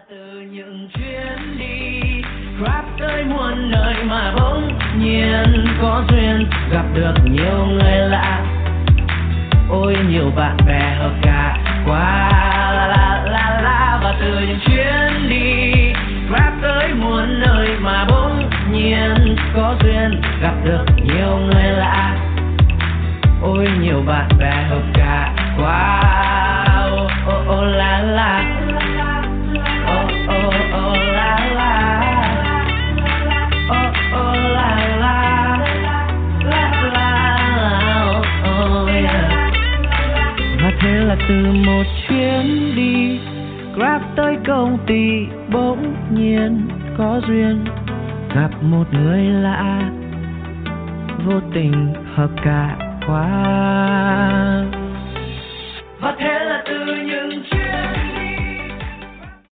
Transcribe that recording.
từ những chuyến đi Grab tới muôn nơi mà bỗng nhiên có duyên gặp được nhiều người lạ. Ôi nhiều bạn bè hợp cả quá la la la la. Và từ những chuyến đi Grab tới muôn nơi mà bỗng nhiên có duyên gặp được nhiều người lạ. Ôi nhiều bạn bè hợp cả quá oh, oh, oh, la la. Oh, oh, oh, la la. Oh, oh, la la. La la. Oh, yeah. Và thế là từ một chuyến đi Grab tới công ty bỗng nhiên có duyên gặp một người lạ, vô tình hợp cả quá. Và thế là từ những